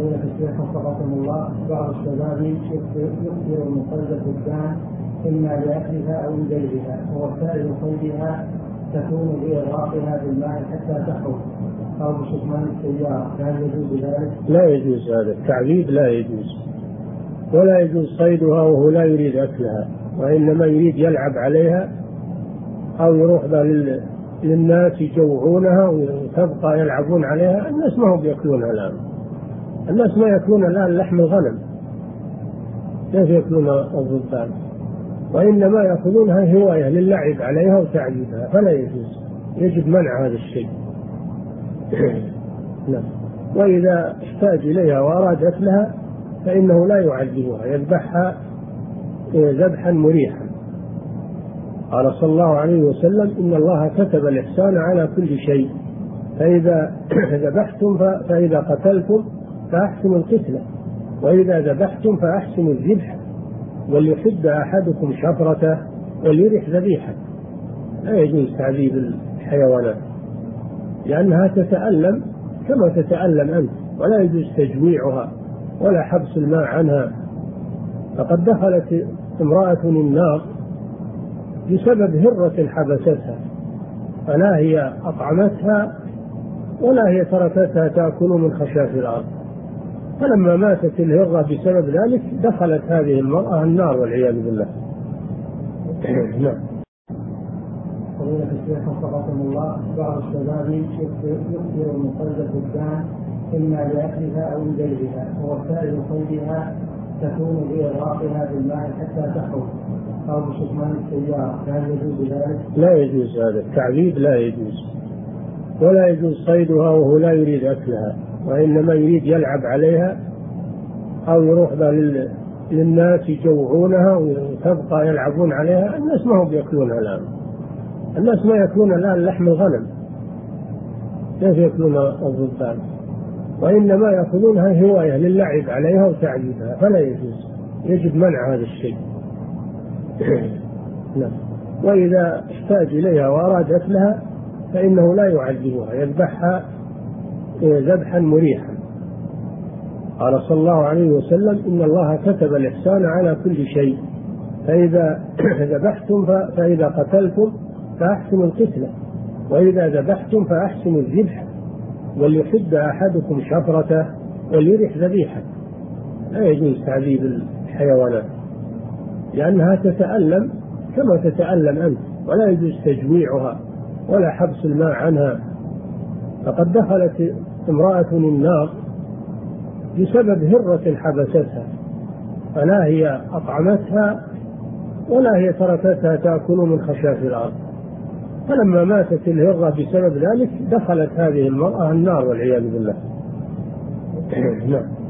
فضيلة الشيخ وفقكم الله، بعض الشباب يكثر من صيد الدجان إما لأكلها أو لبيعها، ووسائل صيدها تكون بإغراقها بالماء حتى تخرج أو بشكمان السيارة، هل يجوز ذلك؟ لا يجوز هذا التعذيب، لا يجوز، ولا يجوز صيدها وهو لا يريد أكلها، وإنما يريد يلعب عليها أو يروح للناس يجوعونها وتبقى يلعبون عليها. الناس ما هم يأكلونها الآن، الناس ما يأكلون الآن لحم الغنم، كيف يأكلون الضبان؟ وإنما يأخذونها هواية للعب عليها وتعذيبها، فلا يجوز، يجب منع هذا الشيء. نعم. وإذا احتاج إليها وأراد أكلها فإنه لا يعذبها، يذبحها ذبحا مريحا. قال صلى الله عليه وسلم: إن الله كتب الإحسان على كل شيء، فإذا ذبحتم فإذا قتلتم فأحسنوا القتلة، وإذا ذبحتم فأحسنوا الذبح، وليحد أحدكم شفرته وليرح ذبيحه. لا يجوز تعذيب الحيوانات لأنها تتألم كما تتألم أنت، ولا يجوز تجويعها ولا حبس الماء عنها. فقد دخلت امرأة النار بسبب هرة حبستها، فلا هي أطعمتها ولا هي تركتها تأكل من خشاش الأرض، فلما ماتت الهرة بسبب ذلك دخلت هذه المرأة النار والعياذ بالله. نعم. فضيلة الشيخ وفقكم الله، بعض الشباب يكثر من صيد الدجان إما لأكلها أو لبيعها، ووسائل صيدها تكون بإغراقها بالماء حتى تخرج أو بشكمان السيارة، هل يجوز ذلك؟ لا يجوز هذا التعذيب، لا يجوز، ولا يجوز صيدها وهو لا يريد أكلها، وإنما يريد يلعب عليها أو يروح للناس يجوعونها وتبقى يلعبون عليها. الناس ما هم يأكلونها الآن، الناس ما يأكلون الآن لحم الغنم، كيف يأكلون الضبان؟ وإنما يأخذونها هواية للعب عليها وتعذيبها، فلا يجوز، يجب منع هذا الشيء. نعم. وإذا احتاج إليها وأراد أكلها فإنه لا يعذبها، يذبحها ذبحا مريحا. قال صلى الله عليه وسلم: إن الله كتب الإحسان على كل شيء، فإذا ذبحتم فإذا قتلتم فأحسنوا القتلة، وإذا ذبحتم فأحسنوا الذبح، وليحد أحدكم شفرته وليرح ذبيحه. لا يجوز تعذيب الحيوانات لأنها تتألم كما تتألم أنت، ولا يجوز تجويعها ولا حبس الماء عنها. فقد دخلت امرأة النار بسبب هرة حبستها، فلا هي أطعمتها ولا هي تركتها تأكل من خشاش الأرض، فلما ماتت الهرة بسبب ذلك دخلت هذه المرأة النار والعياذ بالله. نعم.